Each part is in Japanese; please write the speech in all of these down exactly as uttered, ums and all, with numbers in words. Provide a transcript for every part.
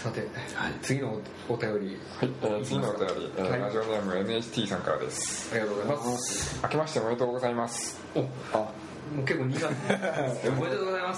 さて、はい、次のお便り、 はい、えー、次のお便り、えーはい、ラジオネーム エヌエイチティー さんからです。 ありがとうございます。 明けましておめでとうございます。 おあもう結構苦手おめでとうございます。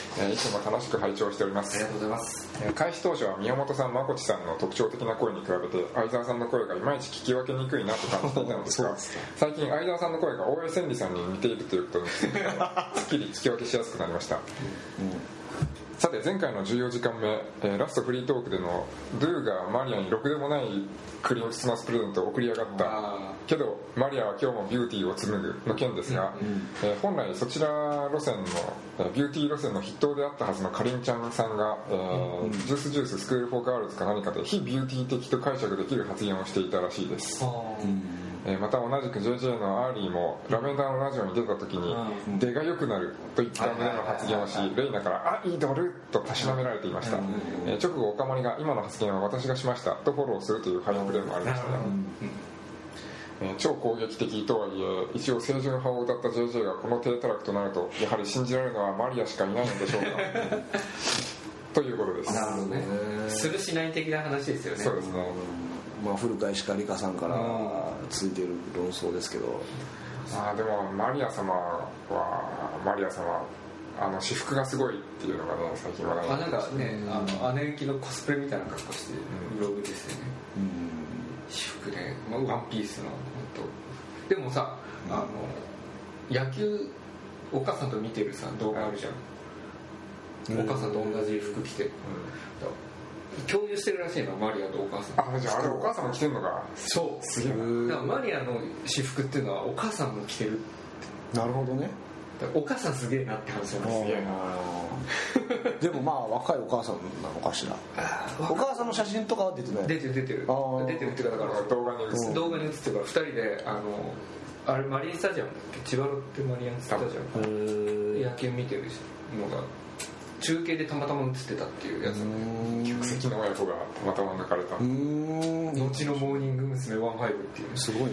いつも楽しく拝聴しております。 ありがとうございます。 開始当初は宮本さん、まこちさんの特徴的な声に比べて相沢さんの声がいまいち聞き分けにくいなと感じていたのですが最近相沢さんの声が大江千里さんに似ているということにすっきり聞き分けしやすくなりました、うん、さて前回のじゅうよじかんめ、えー、ラストフリートークでのドゥがマリアにろくでもないクリスマスプレゼントを送りやがったけどマリアは今日もビューティーを紡ぐの件ですが、うんうんえー、本来そちら路線の、えー、ビューティー路線の筆頭であったはずのかりんちゃんさんが、えーうん、ジュースジューススクールフォーガールズか何かで非ビューティー的と解釈できる発言をしていたらしいです、うんえー、また同じく ジェイジェー のアーリーもラベンダーのラジオに出た時に、うん、出が良くなるといった旨の発言をしレイナからアイドルとたしなめられていました、うんえー、直後オカマリが今の発言は私がしましたとフォローするというハイプレーもありましたね、うんえー、超攻撃的とはいえ一応清純派を歌った ジェイジェー がこの低たらくとなるとやはり信じられるのはマリアしかいないのでしょうかということです。 なるほどね。するしない的な話ですよね。 そうですね、 まあ、古川石香里香さんから続いている論争ですけど、 あでもマリア様はマリア様あの私服がすごいっていうのがね最近話題になってましたね。あなんかねあの姉行きのコスプレみたいな格好してブログですよね、うん、私服で、まあ、ワンピースの本当でもさあの野球お母さんと見てるさ動画あるじゃん、うん、お母さんと同じ服着て、うん共有してるらしいのマリアとお母さん。 あ、じゃああれお母さんも着てんのか。 そうすげえな。 だからマリアの私服っていうのはお母さんも着てる。 なるほどね。 お母さんすげえなって話なんですよ。でもまあ若いお母さんなのかしら。お母さんの写真とかは出てない。 出てる出てる出てるっていうかだから動画に映って動画に映ってるからふたりであのあれマリンスタジアムだっけ千葉ロッテマリンスタジアム野球見てるのが中継でたまたま映ってたっていうやつ客席の親子がたまたま抜かれた。うーん後のモーニング娘。ワンファイブっていうすごいな。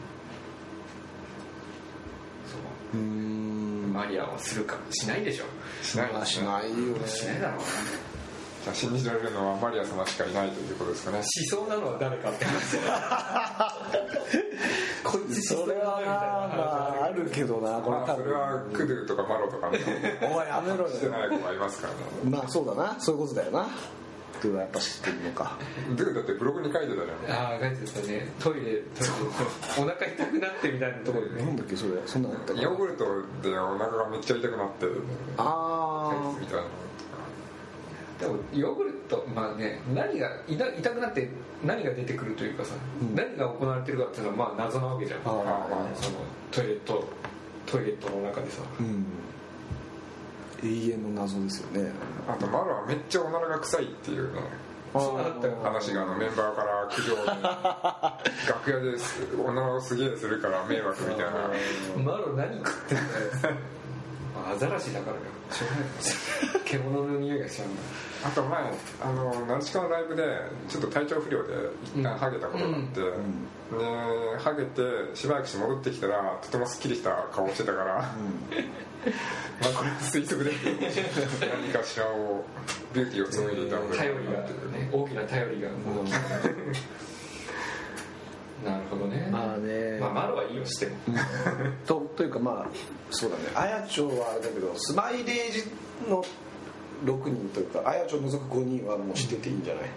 そううーんマリアはするかしないでしょ。 しない、 まあ、しないよね。 しないだろうな。 じゃあ信じられるのはマリア様しかいないということですかね。 しそうなのは誰かって話こいつしそうなのみたいな話あるけどな。これ、 まあ、それはクドゥとかマロとかねお前やめろよしてない子がいますからね。 まあそうだなそういうことだよな。クドゥはやっぱ知ってるのか。 ドゥだってブログに書いてたじゃん。 ああ書いてたね。トイレトイレお腹痛くなってみたいなところでね。 なんだっけそれそんなのあったか。 ヨーグルトでお腹がめっちゃ痛くなってああみたいな。 でもヨーグルトまあね何が痛くなって何が出てくるというかさ、うん、何が行われてるかっていうのはまあ謎なわけじゃん。ああ、まあ、そのトイレットトイレットの中でさ、うん、 永遠の謎ですよね。 あとマロはめっちゃおならが臭いっていうねそうだったよ話があのメンバーから苦情で楽屋でおならをすげえするから迷惑みたいな。 マロ何食ってんだよアザラシだからよしょうがない獣の匂いがしちゃうんだ。 あと前あのナルチカのライブでちょっと体調不良で一旦ハゲたことがあって、うんうんね、ハゲてしばらくして戻ってきたらとてもすっきりした顔してたから、うん、まあこれは推測で何かしらをビューティーを紡いでいたので頼りが、ね、大きな頼りが戻ってきたなるほどね。 まあね。 まあマロはいいよしても。 とというかまあそうだね。あやちょはあれだけどスマイレージのろくにんというかあやちょを除くごにんはもう知ってていいんじゃない。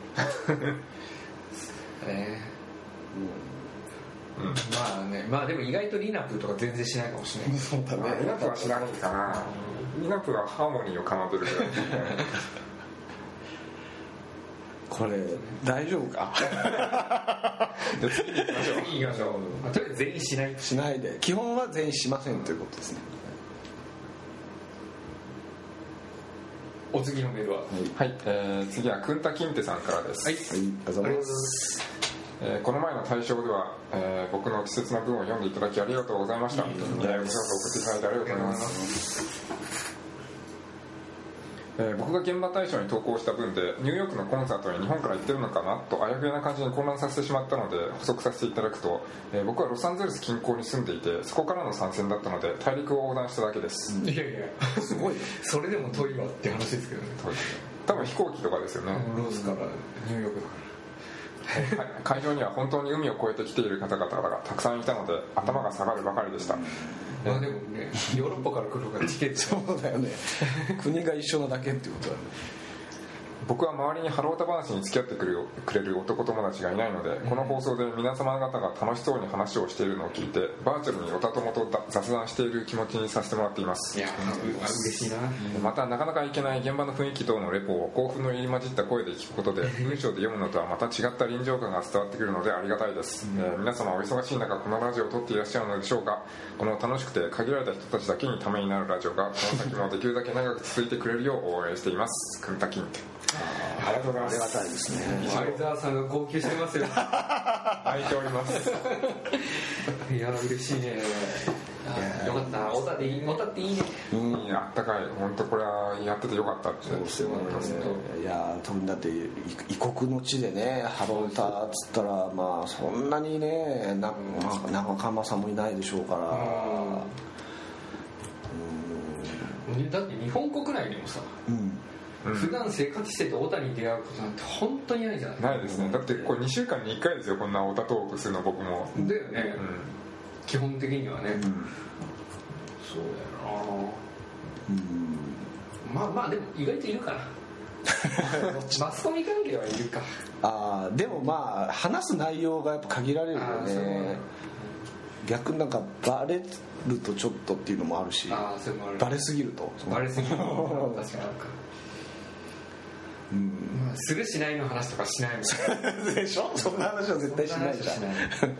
えーうんうん、まあねまあでも意外とリナプーとか全然しないかもしれない。 そうだね。 まあ、リナプーはしないかな。リナプーはハーモニーを奏でるぐらい。 これ大丈夫か。 じゃあ次に行きましょう。 次行きましょう。まあ、とりあえず全員しないしないで基本は全員しませんということですね。 お次のメールははい、はいえー、次はくんたきんてさんからです。 はい、はい、ありがとうございます。 えー、この前の大賞では、えー、僕の稚拙な文を読んでいただきありがとうございました。いいえー、送っていただいてありがとうございます。えー、僕が現場大賞に投稿した分でニューヨークのコンサートに日本から行ってるのかなとあやふやな感じに混乱させてしまったので補足させていただくと、えー、僕はロサンゼルス近郊に住んでいてそこからの参戦だったので大陸を横断しただけです。 いやいやすごいそれでも遠いわって話ですけどね。 遠いですね。 多分飛行機とかですよね。 ロスからニューヨークだから会場には本当に海を越えてきている方々がたくさんいたので頭が下がるばかりでした。 まあでもね、ヨーロッパから来るからチケットそうだよね国が一緒なだけってことだね。 僕は周りにハロータ話に付き合ってくれるくれる男友達がいないので、うん、この放送で皆様方が楽しそうに話をしているのを聞いてバーチャルにおた友と雑談している気持ちにさせてもらっています。 いや嬉しいな。 またなかなかいけない現場の雰囲気等のレポを興奮の入り混じった声で聞くことで文章で読むのとはまた違った臨場感が伝わってくるのでありがたいです、うんえー、皆様お忙しい中このラジオを撮っていらっしゃるのでしょうか。この楽しくて限られた人たちだけにためになるラジオがこの先もできるだけ長く続いてくれるよう応援しています。くんたきんってありがとうございます。ありがたいですね。 相沢さんが号泣してますよ泣いておりますいや嬉しいね。よかったオタでいいオタっていいね。 うんあったかい。本当これはやっててよかったってそうですよね。いや特にだって異国の地でねハロータっつったらまあそんなにねな長鎌さんもいないでしょうから。 うんだって日本国内でもさ、うん普段生活しててオタに出会うことなんて本当にないじゃない。 ないですね。だってこれにしゅうかんにいっかいですよこんなオタトークするの僕も。 だよね、うん、基本的にはね、うん、そうだよな、うん、まあまあでも意外といるかなマスコミ関係はいるか。 あでもまあ話す内容がやっぱ限られるよね。逆になんかバレるとちょっとっていうのもあるし、 あそれもある。 バレすぎるとバレすぎる確かになんかうん、するしないの話とかしないもんでしょ。そんな話は絶対しないじゃん、うん、そうだよ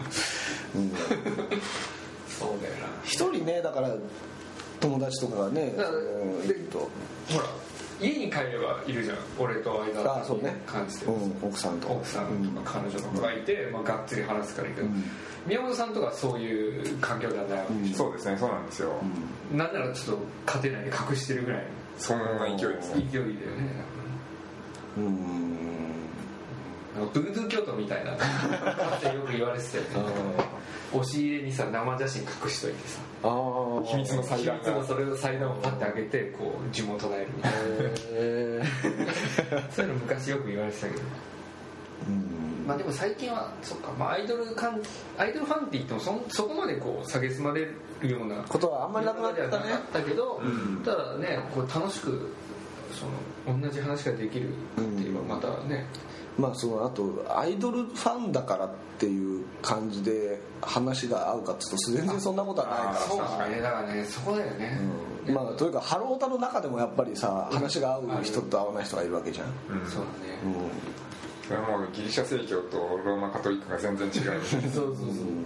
な。 一人ねだから友達とかがねだからでとほら家に帰ればいるじゃん俺と相田に関して、ねうん、 奥さんと奥さんとか彼女とかがいて、うんまあ、がっつり話すからいいけど、うん、宮本さんとかそういう環境ではないわけでしょ、うん、 そうですねそうなんですよ、 うん、なんならちょっと家庭内で隠してるぐらいそんな勢いですね。 勢いだよね。うんブードゥー教徒みたいなかつてよく言われてたよね。押し入れにさ生写真隠しといてさあ秘密の祭壇秘密のそれを祭壇をパッて開けてこう呪文唱えるみたいな、えー、そういうの昔よく言われてたけどうんまあでも最近はそっか、まあ、アイドルかんアイドルファンって言っても そ, そこまでこう蔑まれるようなことはあんまりなくなったねなかったけど、うん、ただねこう楽しくその同じ話ができるっていうのはまたね、 うん、まあそのあとアイドルファンだからっていう感じで話が合うかっていうと全然そんなことはないからさ。 そうだねだからねそこだよね、 うん、まあというかハロータの中でもやっぱりさ話が合う人と合わない人がいるわけじゃん、 うん、そうだね、 うん、それはもうギリシャ正教とローマカトリックが全然違うそうそうそう、うん、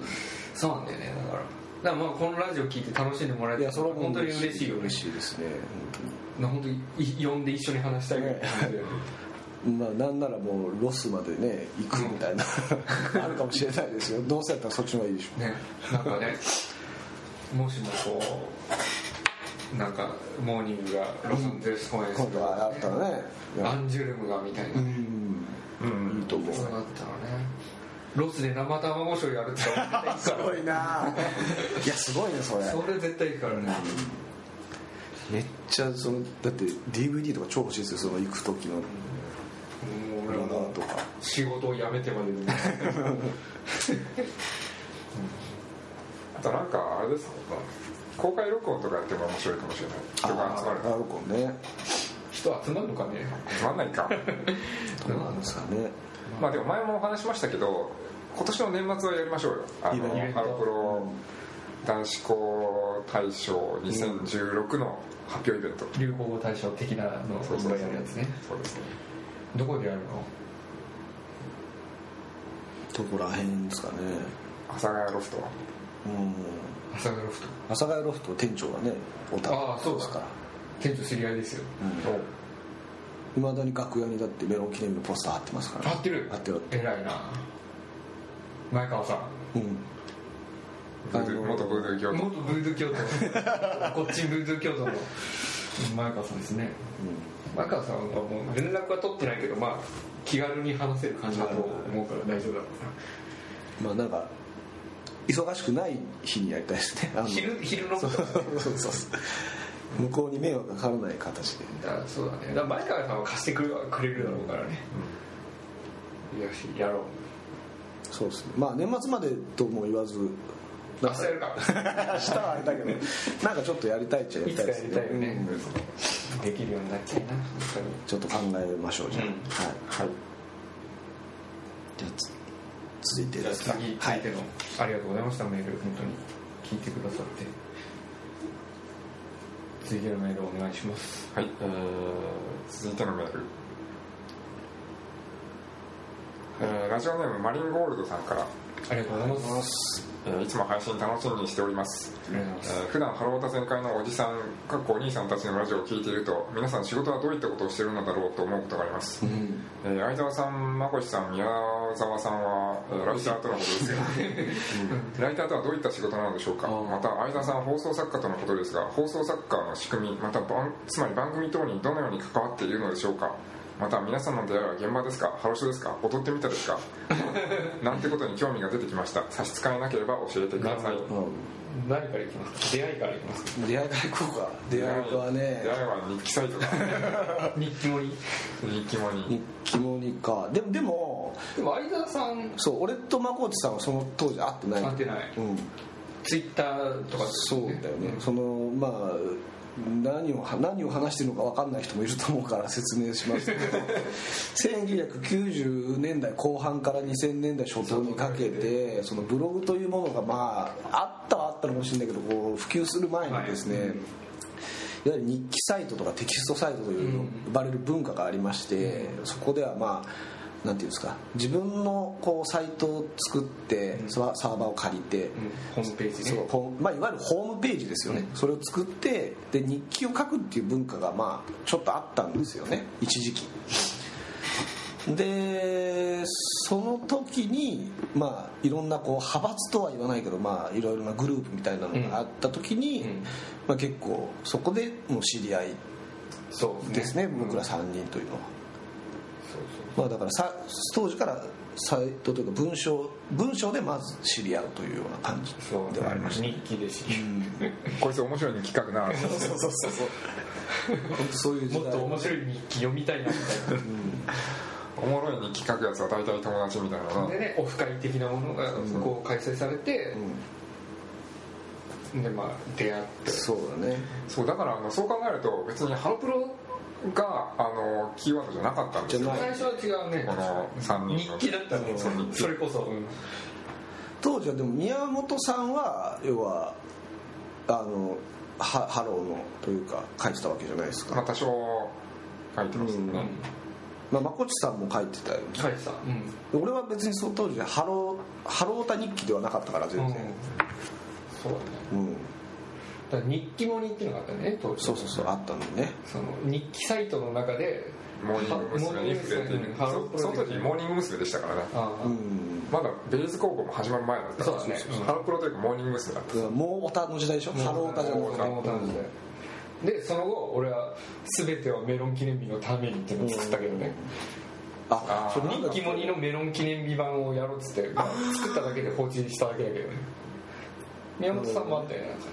そうなんだよねだからだからまあこのラジオ聞いて楽しんでもらえて本当に嬉しいよね。 嬉しいですね本当に呼んで一緒に話したいぐらい感じで、ねまあなんならもうロスまでね行くみたいな、うん、あるかもしれないですよ。どうせやったらそっちの方がいいでしょうね。なんかねもしもこうなんかモーニングがロサンゼルス公演するとか、ね、あったらねアンジュルムがみたいな、うんうん、いいと思う。 そうなったらねロスで生卵ショーやるって言ったらすごいないやすごいねそれそれ絶対いいからね、 うん、めっちゃそのだって ディーブイディー とか超欲しいですよその行く時の俺はもう仕事を辞めてまでで、うん、 あとなんかあれですか公開録音とかやっても面白いかもしれない。人が集まるあ録音ね人集まるのかね集まんないかどうなんですかね。 まあでも前もお話しましたけど今年の年末はやりましょうよあのハロプロ男子校大賞にせんじゅうろくの発表イベント、 流行語大賞的なのをやるやつね。 そうですね。 どこでやるの？ どこら辺ですかね。 阿佐ヶ谷ロフト。うん。 阿佐ヶ谷ロフト。 阿佐ヶ谷ロフト店長がね、おたああそうですから。店長知り合いですよ。 いま、うん、だに楽屋にだってメロン記念日のポスター貼ってますから、ね。 貼ってる。 貼ってる。 偉いな。前川さん。 うん。 元ブードゥー教徒元ブードゥー教徒こっちブードゥー教徒の前川さんですね、うん、前川さんはもう連絡は取ってないけどまあ気軽に話せる感じだと思うから大丈夫だろうな。まあなんか忙しくない日にやりたいですね。 昼昼のそうそうそう向こうに迷惑がかからない形で。 だからそうだね。だから前川さんは貸してくれくれるだろうからね、うん、よしやろう。そうですね。 まあ年末までとも言わず明日やるか明日はあれだけどなんかちょっとやりたいっちゃやりたいですね。 いつかやりたいよね、うん、できるようになっちゃいな。 ちょっと考えましょう。じゃあ、うん、はい、はい、じゃあ続いてですか。 次続いての、はい、ありがとうございました。メール本当に聞いてくださって。続いてのメールお願いします。 はい、えー、続いてのメール、えー、ラジオネームマリンゴールドさんから。 ありがとうございます。 えー、いつも配信楽しみにしております。ありがとうございます。えー、普段ハロータ全開のおじさんかっこお兄さんたちのラジオを聞いていると、皆さん仕事はどういったことをしているのだろうと思うことがあります、うん、えー、相沢さん、まこしさん、宮沢さんは、えー、ライターとのことですが、うん、ライターとはどういった仕事なのでしょうか。また相沢さんは放送作家とのことですが、放送作家の仕組み、またつまり番組等にどのように関わっているのでしょうか。また皆さんの出会いは現場ですか、ハロショですか、踊ってみたですかなんてことに興味が出てきました。差し支えなければ教えてください。 何からいきますか。出会いからいきますか。 出会いからいこうか。出会いはね、 出会いは日記サイトだ日記盛り日記盛り日記盛りか。でもでもでも相沢さん、 そう俺とまこっちさんはその当時会ってない。 会ってない、うん、ツイッターとか、ね、 そうだよね、うん、そのまあ何を何を話してるのか分かんない人もいると思うから説明しますけどせんきゅうひゃくきゅうじゅうねんだいこう半からにせんねんだい初頭にかけて、そのブログというものがまああったはあったのかもしれないけど、こう普及する前にですね、はい、いわゆる日記サイトとかテキストサイトという呼ばれる文化がありまして、そこではまあなんていうんですか、自分のこうサイトを作って、うん、サーバーを借りて、うん、 ホームページね、 そう、まあ、いわゆるホームページですよね、うん、それを作ってで日記を書くっていう文化がまあちょっとあったんですよね、一時期で。その時にまあいろんなこう派閥とは言わないけど、まあいろいろなグループみたいなのがあった時に、うんうん、まあ、結構そこでもう知り合いですね、僕らさんにんというのは。まあ、だからさ当時からサイトというか文章文章でまず知り合うというような感じではありました、ね、 日記で知り合う、うん、 こいつ面白い日記書くなそうそうそうそう本当そういう時代、 もっと面白い日記読みたいなみたいな、 うん、おもろい日記書くやつは大体友達みたいなでね、オフ会的なものがこう開催されて、うん、でまあ出会って、 そうだね、 そうだからあのそう考えると別にハロプロがあのキーワードじゃなかったんですよ。 最初は違うね、 このさんにん日記だったね、それこそ、うん、 当時はでも宮本さんは要はあのハハローのというか書いてたわけじゃないですか。 まあ多少書いてますね、うん、 まあ、まこちさんも書いてたよね。 書いてた、 うん、俺は別にその当時ハローハロータ日記ではなかったから全然、うん、 そうだね、うん、だから日記モニっていうのがあったね当時。 そうそうそう、あったんだね。 その日記サイトの中でモーニング娘。に触れている。その時モーニング娘。でしたからね。ああ、うん、まだベイズ高校も始まる前だったからね。ハロプロというかモーニング娘。だった。 もうオタの時代でしょ。ハロータじゃなくて。 モータの時代で、その後俺は全てはメロン記念日のためにっていうのを作ったけどね、うん、ああ、日記モニのメロン記念日版をやろうっつって、まあ、作っただけで放置しただけだけどね。宮本さんもあったよね、なんかね、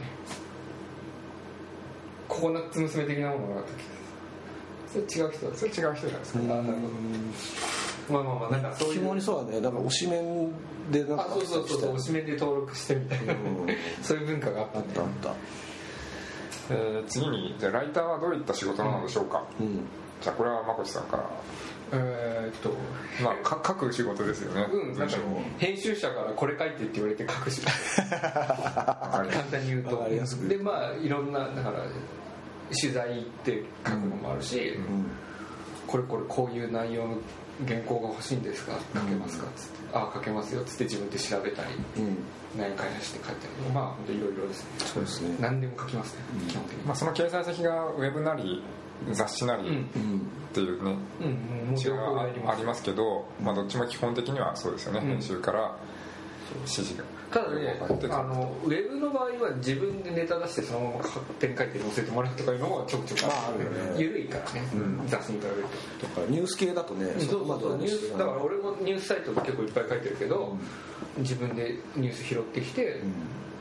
ココナッツ娘的なものがあったけど、それ違う人だ。それ違う人じゃないですか。あ、なるほど。まあまあまあ、なんかそういう肝にそうだね、なんか推しメンでなんか、 あ、そうそうそうそう、推しメンで登録してみたいな、うん、そういう文化があったんで、あった。 えー、次に、じゃあライターはどういった仕事なのでしょうか。うん、じゃあこれはまこちさんから。 えー、っとまあか書く仕事ですよね。 うん、なんか編集者からこれ書いてって言われて書く仕事簡単に言うと。でまあいろんな、だから取材行って書くのもあるし、うん、これこれこういう内容の原稿が欲しいんですか、書けますかっつって、うん、ああ書けますよっつって自分で調べたり、うん、内容開発して書いたり、まあ本当いろいろですね。 そうですね、 何でも書きますね、うん、基本的に。 まあ、その掲載先がウェブなり雑誌なりっていうね、 うんうん、 違いがありますけど、まあ、どっちも基本的にはそうですよね、うん、編集から指示が。 ただね、あのウェブの場合は自分でネタ出してそのまま勝手に書いて載せてもらうとかいうのがちょくちょくあるよね。緩いからね、うん、雑誌に比べると。 とかニュース系だとね、 そうそうそう、ニュースだから俺もニュースサイトで結構いっぱい書いてるけど、うん、自分でニュース拾ってきて、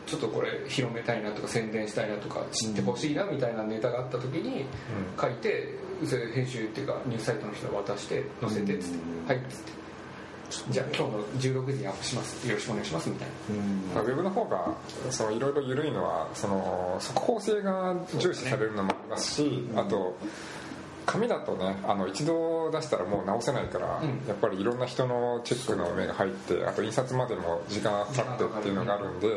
ちょっとこれ広めたいなとか宣伝したいなとか知ってほしいなみたいなネタがあった時に書いて、それ編集っていうかニュースサイトの人に渡して載せてっつって、はいっつって、じゃあ今日のじゅうろくじにアップします、よろしくお願いしますみたいな。 ウェブの方がそのいろいろ緩いのはその速報性が重視されるのもありますし、あと紙だとね、あの一度出したらもう直せないから、うん、やっぱりいろんな人のチェックの目が入って、あと印刷までも時間がかかってっていうのがあるんで、うん、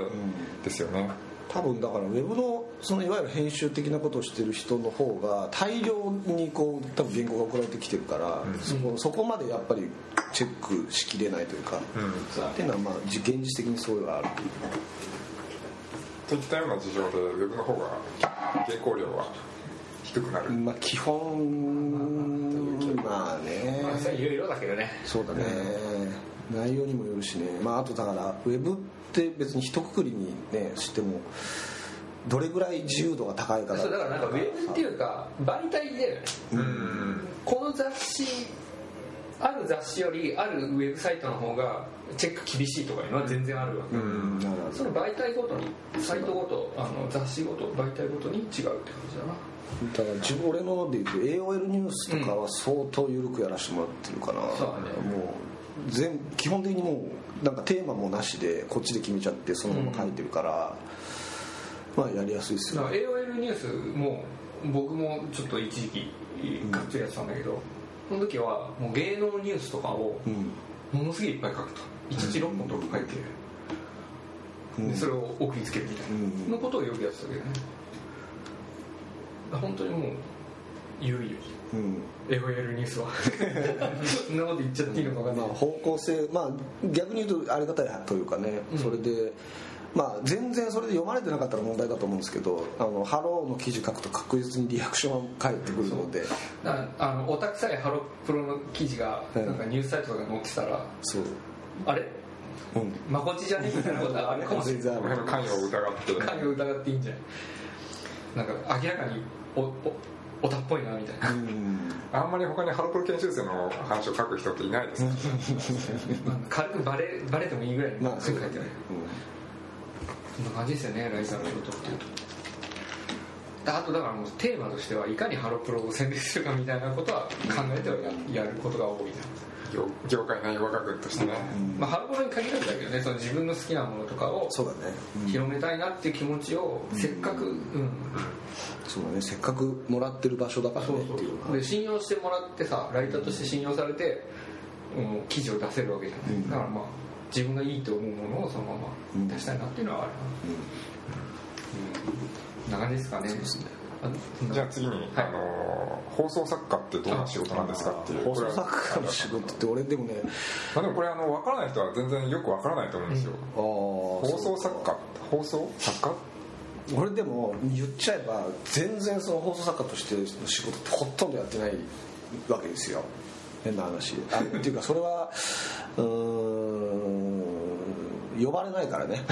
ですよね。 多分だからウェブのそのいわゆる編集的なことをしてる人の方が大量にこう多分原稿が送られてきてるから、うん、そこ、そこまでやっぱりチェックしきれないというか、うん、っていうのはまあ現実的にそういうのがあるといったような事情でウェブの方が原稿量は低くなる。 まあ基本まあね、 まあいろいろだけどね。 そうだね、うん、内容にもよるしね。まああとだからウェブって別に一括りにねしてもどれぐらい自由度が高いかだ。 そうだからなんかウェブっていうか媒体だよね。うん、この雑誌ある雑誌よりあるウェブサイトの方がチェック厳しいとかいうのは全然あるわけ、うん、その媒体ごとにサイトごとあの雑誌ごと媒体ごとに違うって感じだな。 だから自分俺ので言うと エーオーエル ニュースとかは相当緩くやらせてもらってるかな、うん、そうだね。もう全基本的にもうなんかテーマもなしでこっちで決めちゃってそのまま書いてるから、うん、まあやりやすいですよ、 ね、エーオーエル ニュースも僕もちょっと一時期がっつりやってたんだけど、その時はもう芸能ニュースとかをものすげえいっぱい書くといちにちろっぽんとか書いて、うん、でそれを送りつけるみたいなのことをよくやってたけどね。本当にもう緩いよ、うん、エーオーエル ニュースはそんなこと言っちゃっていいのか分かんない、 まあ、方向性、まあ、逆に言うとありがたいというかね、うん、それでまあ、全然それで読まれてなかったら問題だと思うんですけど、あのハローの記事書くと確実にリアクションが返ってくるので、 あのオタクさえハロプロの記事がなんかニュースサイトとか載ってたら、そうあれ、うん、まこっちじゃねえみたいなことはあるかもしれない。 関与を疑って関与を疑っていいんじゃない。なんか明らかにおおオタっぽいなみたいな。うんあんまり他にハロプロ研修生の話を書く人っていないですか軽くバレバレてもいいぐらいに書いてない、まあそんな感じですよね、ライターの仕事っていうと。あとだからもうテーマとしてはいかにハロプロを宣伝するかみたいなことは考えては や, やることが多いな。 業, 業界内容学としてね、 うんまあ、ハロプロに限らずだけどね、その自分の好きなものとかを広めたいなっていう気持ちをせっかく、うんうん、 そうだね、せっかくもらってる場所だからねっていう。 で信用してもらってさ、ライターとして信用されて、うん、記事を出せるわけじゃない、うん、だからまあ自分がいいと思うものをそのまま出したいなっていうのはあるな、うんうん、な感じですかね。そうですね。 じゃあ次に、はい、あの放送作家ってどんな仕事なんですかっていう。 放送作家の仕事って俺でもね、 まあ、でもこれあの分からない人は全然よく分からないと思うんですよ、うん、あ放送作家放送作家俺でも言っちゃえば全然その放送作家としての仕事ってほとんどやってないわけですよ。変な話あっていうかそれはうーん呼ばれないからね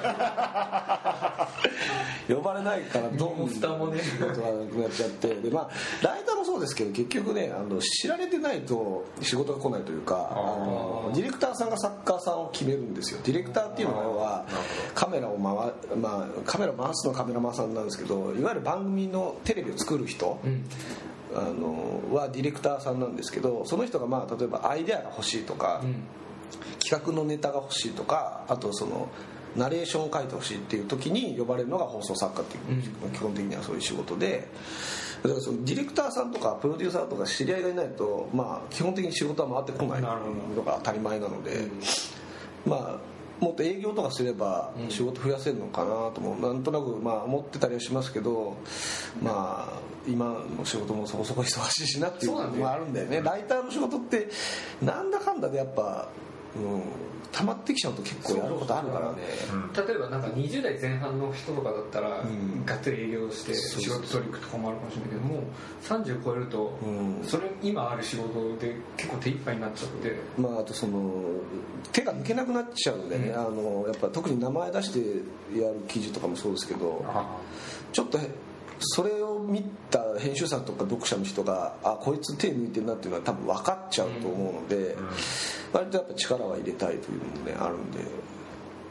呼ばれないからどうも負担もね仕事がなくなっちゃってで、まあ、ライターもそうですけど結局ねあの知られてないと仕事が来ないというかあのディレクターさんが作家さんを決めるんですよ。ディレクターっていうのはカメラを回、まあ、カメラを回すのはカメラマンさんなんですけどいわゆる番組のテレビを作る人、うんあのはディレクターさんなんですけどその人がまあ例えばアイデアが欲しいとか、うん、企画のネタが欲しいとかあとそのナレーションを書いてほしいっていう時に呼ばれるのが放送作家っていう、うん、基本的にはそういう仕事でだからそのディレクターさんとかプロデューサーとか知り合いがいないと、まあ、基本的に仕事は回ってこないのが当たり前なので、うん、まあもっと営業とかすれば仕事増やせるのかなともなんとなくまあ思ってたりはしますけどまあ今の仕事もそこそこ忙しいしなっていうのもあるんだよね。ライターの仕事ってなんだかんだでやっぱ、うん、溜まってきちゃうと結構やることあるからね。 例えばなんかにじゅう代前半の人とかだったら、うん、がっつり営業して仕事取り行くとかもあるかもしれないけどもさんじゅう超えると、うん、それ今ある仕事で結構手一杯になっちゃって、 まあ、あとその手が抜けなくなっちゃうんでね、うん、あのやっぱ特に名前出してやる記事とかもそうですけどちょっとそれを見た編集者とか読者の人があこいつ手抜いてるなっていうのは多分分かっちゃうと思うので、うんうん、割とやっぱ力は入れたいというのもねあるんで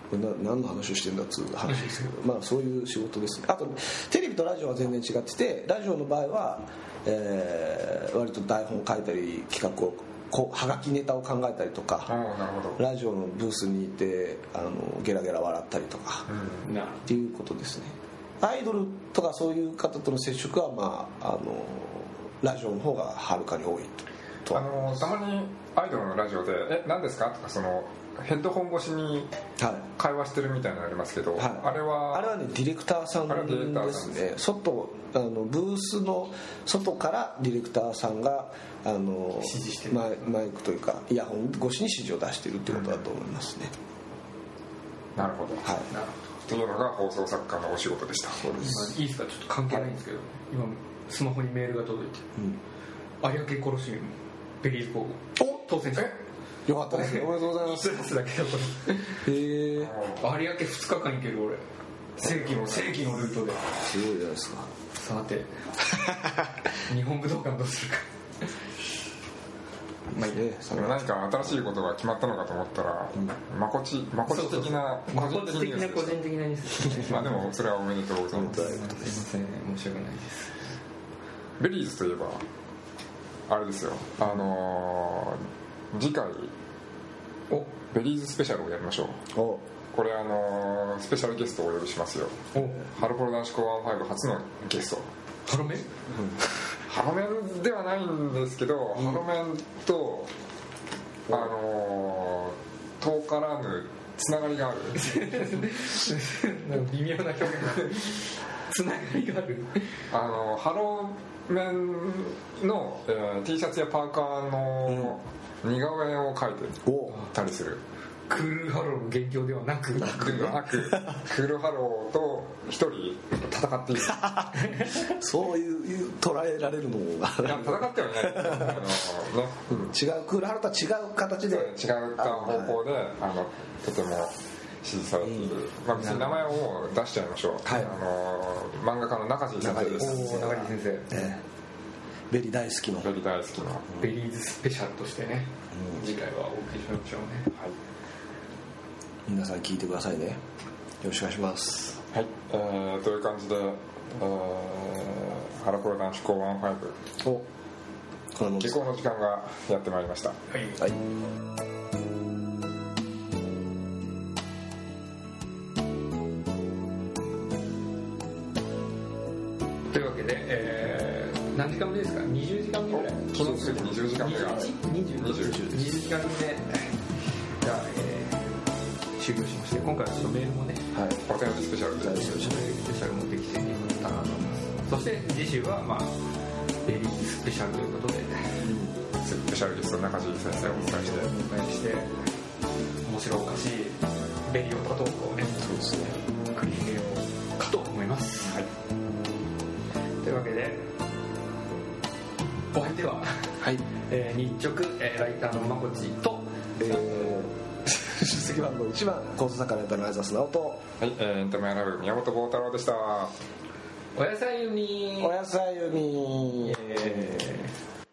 これな何の話をしてんだっつう話ですけどまあそういう仕事ですね。あとテレビとラジオは全然違ってて、ラジオの場合は、えー、割と台本書いたり企画をこうはがきネタを考えたりとか、 なるほど、 ラジオのブースにいてあのゲラゲラ笑ったりとか、 うん、 っていうことですね。アイドルとかそういう方との接触は、まあ、あのラジオの方がはるかに多いと。 あのたまにアイドルのラジオで「え何ですか?」とかそのヘッドホン越しに会話してるみたいなのありますけど、はい、あれはあれはねディレクターさんですね。外あのブースの外からディレクターさんがあのマイ、マイクというかイヤホン越しに指示を出しているっていうことだと思いますね、 うん、なるほど、 はい、 なるほどというのが放送作家のお仕事でした。 そうです。いいですか、ちょっと関係ないんですけど、はい、今スマホにメールが届いて、うん、有明コロシウムベリーズ工房お当選した。 よかったですね。おめでとうございます。 一つだけどこれ。へえ。有明ふつかかん行ける俺。正規の正規のルートで。 すごいじゃないですか。 さて。日本武道館どうするか。 まあいいね。何か新しいことが決まったのかと思ったら、まこちまこち的な個人的な個人的なニュース。 まあでもそれはおめでとうございます。 すいません、申し訳ないです。 ベリーズといえばあれですよ。あのー。次回おベリーズスペシャルをやりましょう。おこれあのー、スペシャルゲストをお呼びしますよ。おハロプロ男子校じゅうご初のゲスト。 ハロメン、うん、 ハロメンではないんですけど、うん、ハロメンとあのー、遠からぬつながりがある微妙な表現つながりがあるあのハロメンの、えー、T シャツやパーカーの、うん似顔絵を描いてたりする。 クールハローの元凶ではなくではなくクールハローと一人戦っているそういう捉えられるのがいや戦ってはないあの、ねうん、違うクールハローとは違う形で違った方向であのとても支持されている、うんまあ、別に名前をもう出しちゃいましょう、はい、あの漫画家の中地先生です。 中地先生、 ええベリー大好きのベリー大好きのベリーズスペシャルとしてね、うん、次回はお送りしましょうね、はい、 皆さん聞いてくださいね。よろしくお願いします。 はい、えー、という感じで、えー、ハロプロ男子校じゅうごおこの下校の時間がやってまいりました。はい、はいというわけで、えー、何時間目ですか？にじゅうじかんめぐらい。 昨日すぐにじゅうじかんめがにじゅうじゅうじかんめじゃあ、えー、終了しまして、今回はちょっとメールもね、 はい、お便りスペシャルでスペシャルもできていたなと思います。そして次週はまあベリースペシャルということで、 うん、スペシャルゲスト中地先生をお迎えしてお迎えして面白おかしいベリオタトークをね、 そうですね、 繰り広げようかと思います。はい。というわけでお相手は、はいえー、日直、えー、ライターのまこちと、えー、出席番号いちばん構成作家ライターの相沢直人、 はい、えー、エンタメアラブ宮本幸太郎でした。 おやさゆみおやさゆみイエーイ。